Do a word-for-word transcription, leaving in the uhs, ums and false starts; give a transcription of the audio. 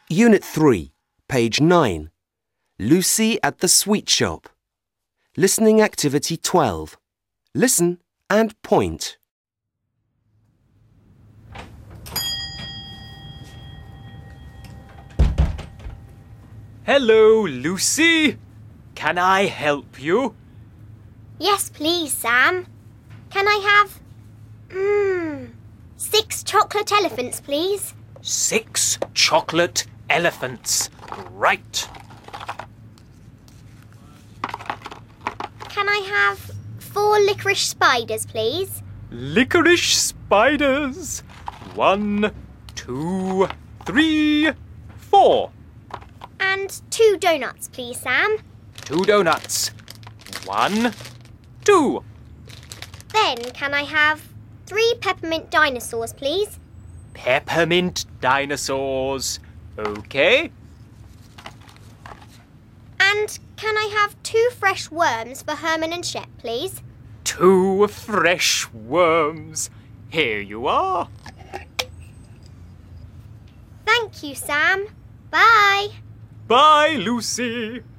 Unit three, page nine. Lucy at the sweet shop. Listening activity twelve. Listen and point. Hello, Lucy. Can I help you? Yes, please, Sam. Can I have... Mmm... Six chocolate elephants, please. Six chocolate elephants. Right. Can I have four licorice spiders, please? Licorice spiders. One, two, three, four. And two donuts, please, Sam. Two donuts. One, two. Then can I have three peppermint dinosaurs, please? Peppermint dinosaurs. Okay. And can I have two fresh worms for Herman and Shep, please? Two fresh worms. Here you are. Thank you, Sam. Bye. Bye, Lucy.